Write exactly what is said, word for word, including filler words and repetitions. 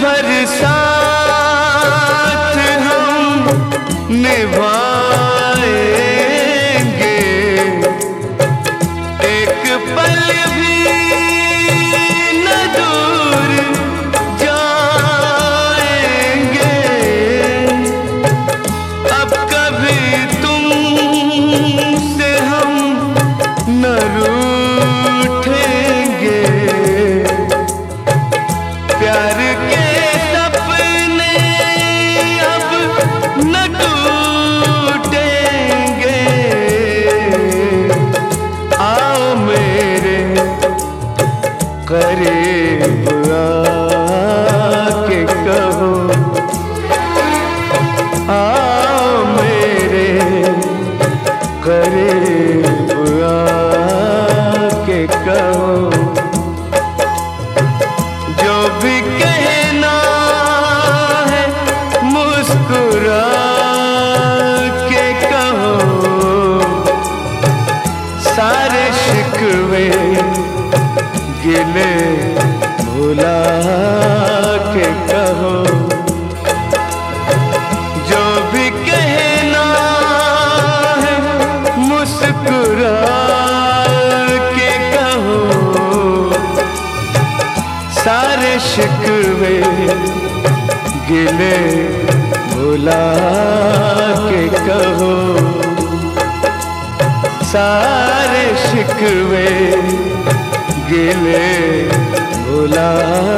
भर साथ हम निभाएंगे, एक पल भी न दूर जाएंगे। अब कभी तुमसे हम न रूठेंगे, प्यार के सपने अब न टूटेंगे। आओ मेरे करीब आके कहो, आओ मेरे करीब आके कहो, जो भी कहना है मुस्कुरा के कहो, सारे शिकवे गिले भुला के कहो, जो भी कहना है मुस्कुरा के कहो, सारे शिकवे गिले भुला के कहो, सारे शिकवे गिले भुला